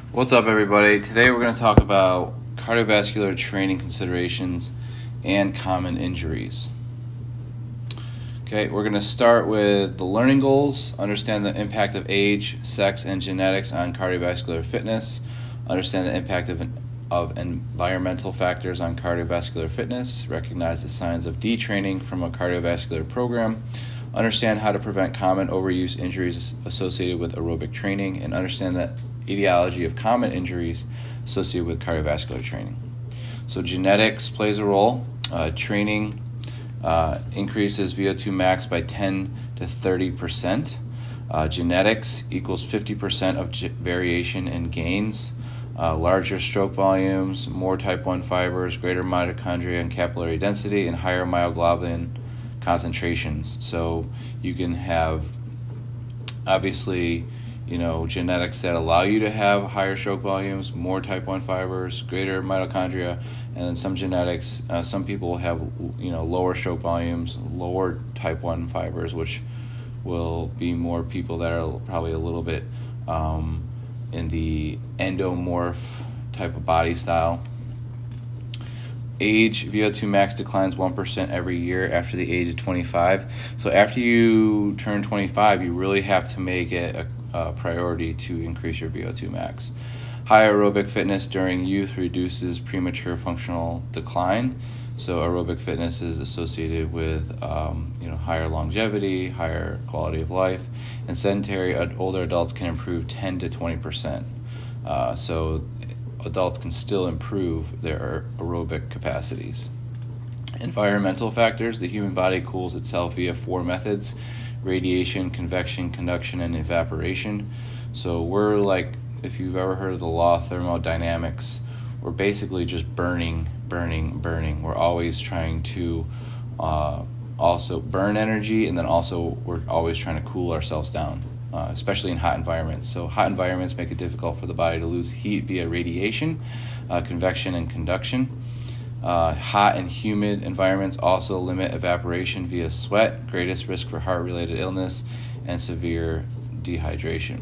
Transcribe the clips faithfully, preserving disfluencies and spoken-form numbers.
What's up, everybody? Today we're going to talk about cardiovascular training considerations and common injuries. Okay, we're going to start with the learning goals, understand the impact of age, sex, and genetics on cardiovascular fitness, understand the impact of, of environmental factors on cardiovascular fitness, recognize the signs of detraining from a cardiovascular program, understand how to prevent common overuse injuries associated with aerobic training, and understand the etiology of common injuries associated with cardiovascular training. So genetics plays a role. Uh, training uh, increases V O two max by ten to thirty percent. Uh, genetics equals fifty percent of g- variation in gains. Uh, larger stroke volumes, more type one fibers, greater mitochondria and capillary density, and higher myoglobin concentrations. So you can have, obviously, you know, genetics that allow you to have higher stroke volumes, more type one fibers, greater mitochondria, and then some genetics, uh, some people have, you know, lower stroke volumes, lower type one fibers, which will be more people that are probably a little bit um, in the endomorph type of body style. Age, V O two max declines one percent every year after the age of twenty-five. So after you turn twenty-five, you really have to make it a Uh, priority to increase your V O two max. High aerobic fitness during youth reduces premature functional decline. So aerobic fitness is associated with um, you know higher longevity, higher quality of life, and sedentary uh, older adults can improve ten to twenty percent. Uh, so adults can still improve their aerobic capacities. Environmental factors. The human body cools itself via four methods: radiation, convection, conduction, and evaporation. So we're like, if you've ever heard of the law of thermodynamics, we're basically just burning, burning, burning. We're always trying to uh, also burn energy, and then also we're always trying to cool ourselves down, uh, especially in hot environments. So hot environments make it difficult for the body to lose heat via radiation, uh, convection, and conduction. Uh, hot and humid environments also limit evaporation via sweat, greatest risk for heart-related illness and severe dehydration.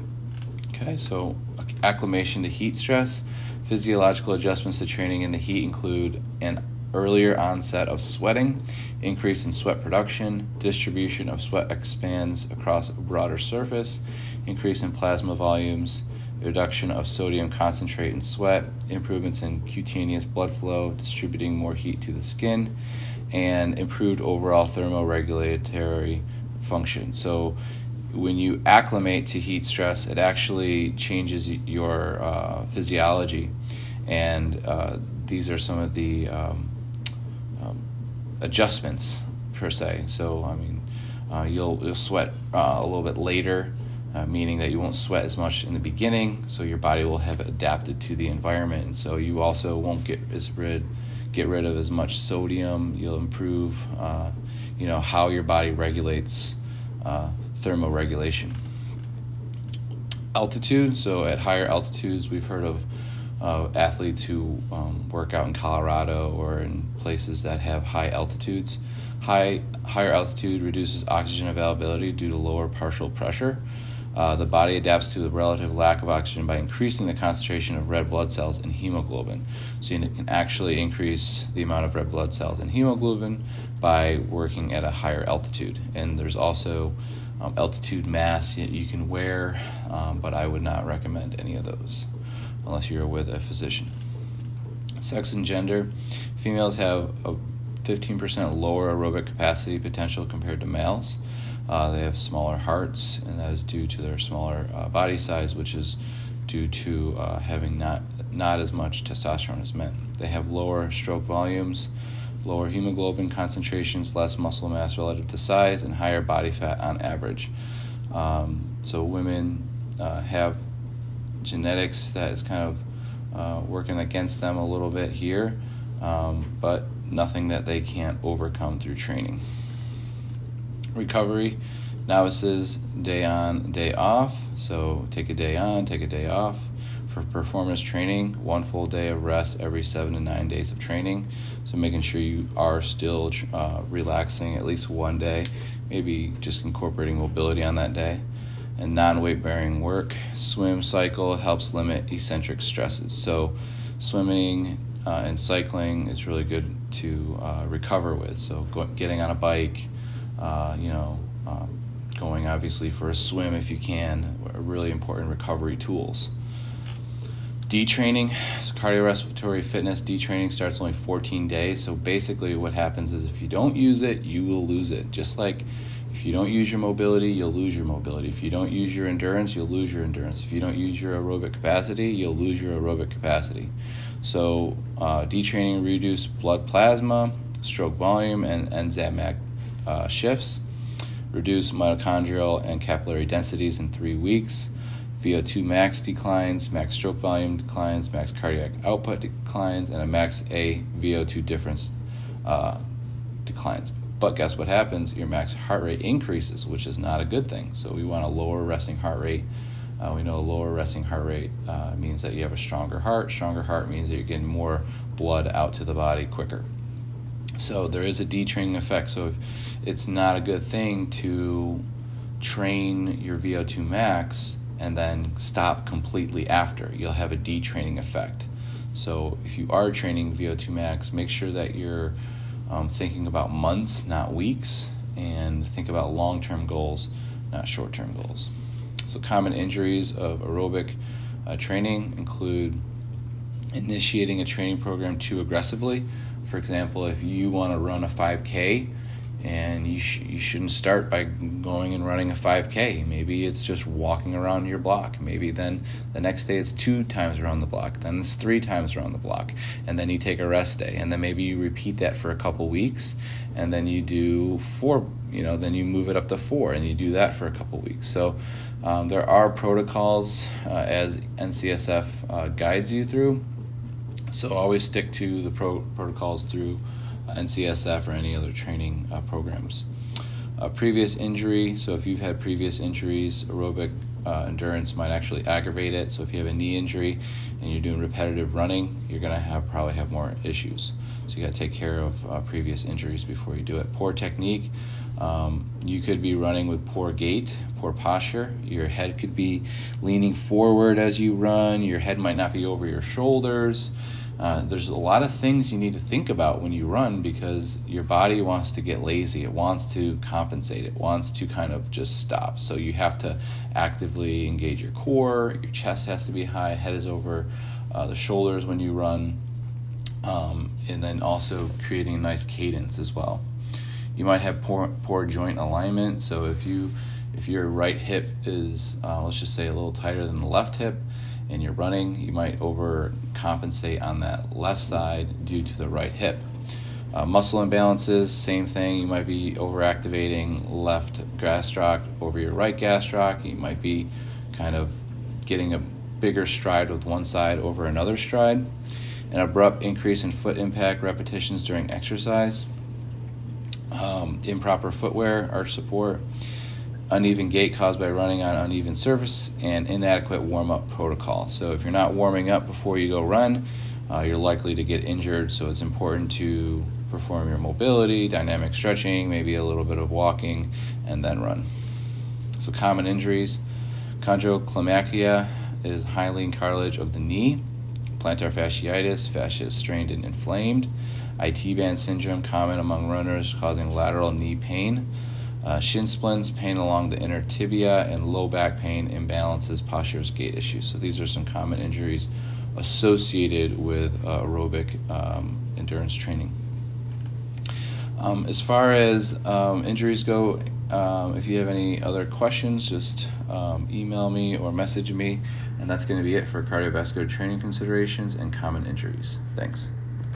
Okay, so acclimation to heat stress. Physiological adjustments to training in the heat include an earlier onset of sweating, increase in sweat production, distribution of sweat expands across a broader surface, increase in plasma volumes, reduction of sodium concentrate in sweat, improvements in cutaneous blood flow, distributing more heat to the skin, and improved overall thermoregulatory function. So when you acclimate to heat stress, it actually changes your uh, physiology, and uh, these are some of the um, um, adjustments per se. So I mean, uh, you'll, you'll sweat uh, a little bit later, Uh, meaning that you won't sweat as much in the beginning, so your body will have adapted to the environment, and so you also won't get as rid get rid of as much sodium. You'll improve, uh, you know, how your body regulates uh, thermoregulation. Altitude. So at higher altitudes, we've heard of uh, athletes who um, work out in Colorado or in places that have high altitudes. High higher altitude reduces oxygen availability due to lower partial pressure. Uh, the body adapts to the relative lack of oxygen by increasing the concentration of red blood cells and hemoglobin. So you can actually increase the amount of red blood cells and hemoglobin by working at a higher altitude. And there's also um, altitude masks you can wear, um, but I would not recommend any of those unless you're with a physician. Sex and gender. Females have a fifteen percent lower aerobic capacity potential compared to males. Uh, they have smaller hearts, and that is due to their smaller uh, body size, which is due to uh, having not not as much testosterone as men. They have lower stroke volumes, lower hemoglobin concentrations, less muscle mass relative to size, and higher body fat on average. Um, so women uh, have genetics that is kind of uh, working against them a little bit here, um, but nothing that they can't overcome through training. Recovery. Novices, day on, day off. So take a day on, take a day off. For performance training, one full day of rest every seven to nine days of training. So making sure you are still uh, relaxing at least one day, maybe just incorporating mobility on that day. and non-weight bearing work. Swim, cycle helps limit eccentric stresses. So swimming uh, and cycling is really good to uh, recover with. So go, getting on a bike, uh, you know, uh, going obviously for a swim if you can, are really important recovery tools. Detraining, so cardiorespiratory fitness, detraining starts only fourteen days. So basically what happens is if you don't use it, you will lose it. Just like if you don't use your mobility, you'll lose your mobility. If you don't use your endurance, you'll lose your endurance. If you don't use your aerobic capacity, you'll lose your aerobic capacity. So uh, detraining reduce blood plasma, stroke volume, and enzymatic uh, shifts, reduce mitochondrial and capillary densities in three weeks. V O two max declines, max stroke volume declines, max cardiac output declines, and a max A V O two difference uh, declines. But guess what happens? Your max heart rate increases, which is not a good thing. So we want a lower resting heart rate. Uh, we know a lower resting heart rate uh, means that you have a stronger heart. Stronger heart means that you're getting more blood out to the body quicker. So there is a detraining effect. So it's not a good thing to train your V O two max and then stop completely after. You'll have a detraining effect. So if you are training V O two max, make sure that you're um, thinking about months, not weeks, and think about long-term goals, not short-term goals. So common injuries of aerobic uh, training include initiating a training program too aggressively. For example, if you want to run a five K, and you sh- you shouldn't start by going and running a five K. Maybe it's just walking around your block. Maybe then the next day it's two times around the block. Then it's three times around the block. And then you take a rest day. And then maybe you repeat that for a couple weeks. And then you do four, you know, then you move it up to four. And you do that for a couple weeks. So um, there are protocols uh, as N C S F uh, guides you through. So always stick to the pro- protocols through N C S F or any other training uh, programs. Uh, previous injury, so if you've had previous injuries, aerobic uh, endurance might actually aggravate it. So if you have a knee injury and you're doing repetitive running, you're going to have probably have more issues. So you got to take care of uh, previous injuries before you do it. Poor technique, um, you could be running with poor gait, poor posture. Your head could be leaning forward as you run. Your head might not be over your shoulders. Uh, there's a lot of things you need to think about when you run because your body wants to get lazy. It wants to compensate. It wants to kind of just stop. So you have to actively engage your core. Your chest has to be high. Head is over uh, the shoulders when you run. Um, and then also creating a nice cadence as well. You might have poor, poor joint alignment. So if you if your right hip is, uh, let's just say, a little tighter than the left hip, and you're running, you might overcompensate on that left side due to the right hip. Uh, muscle imbalances, same thing. You might be overactivating left gastroc over your right gastroc. You might be kind of getting a bigger stride with one side over another stride. An abrupt increase in foot impact repetitions during exercise. Um, improper footwear, arch support. Uneven gait caused by running on uneven surface, and inadequate warm-up protocol. So if you're not warming up before you go run, uh, you're likely to get injured. So it's important to perform your mobility, dynamic stretching, maybe a little bit of walking, and then run. So common injuries. Chondrocalcomania is hyaline cartilage of the knee. Plantar fasciitis, fascia is strained and inflamed. I T band syndrome, common among runners, causing lateral knee pain. Uh, shin splints, pain along the inner tibia, and low back pain, imbalances, postures, gait issues. So these are some common injuries associated with uh, aerobic um, endurance training. Um, as far as um, injuries go, um, if you have any other questions, just um, email me or message me, and that's going to be it for cardiovascular training considerations and common injuries. Thanks.